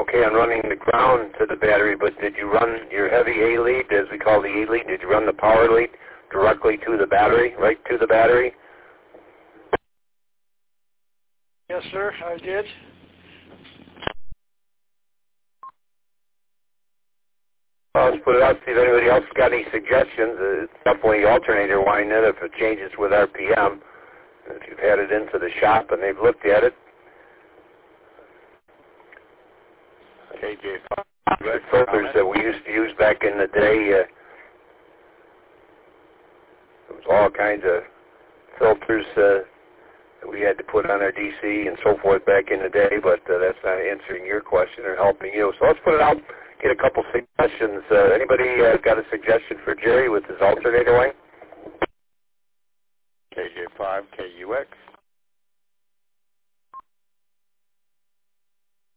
okay on running the ground to the battery, but did you run your heavy A lead, as we call the E lead, did you run the power lead directly to the battery, right to the battery? Yes, sir, I did. Let's put it out, see if anybody else got any suggestions. It's definitely alternator winding it if it changes with RPM. If you've had it into the shop and they've looked at it. KJ5. The filters that we used to use back in the day, there was all kinds of filters that we had to put on our DC and so forth back in the day, but that's not answering your question or helping you. So let's put it out, get a couple suggestions. Anybody got a suggestion for Jerry with his alternator wing? KJ5, KUX.